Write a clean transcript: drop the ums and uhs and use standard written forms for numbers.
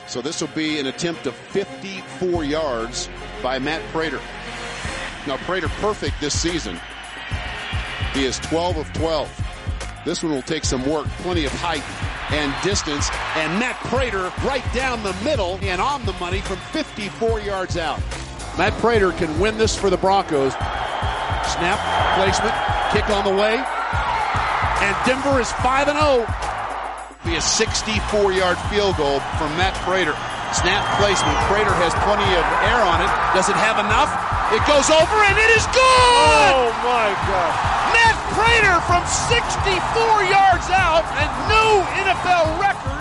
So this will be an attempt of 54 yards by Matt Prater. Now Prater perfect this season. He is 12 of 12. This one will take some work, plenty of height and distance. And Matt Prater right down the middle and on the money from 54 yards out. Matt Prater can win this for the Broncos. Snap, placement, kick on the way. And Denver is 5-0. Be a 64-yard field goal from Matt Prater. Snap placement. Prater has plenty of air on it. Does it have enough? It goes over and it is good! Oh my God. Matt Prater from 64 yards out, a new NFL record.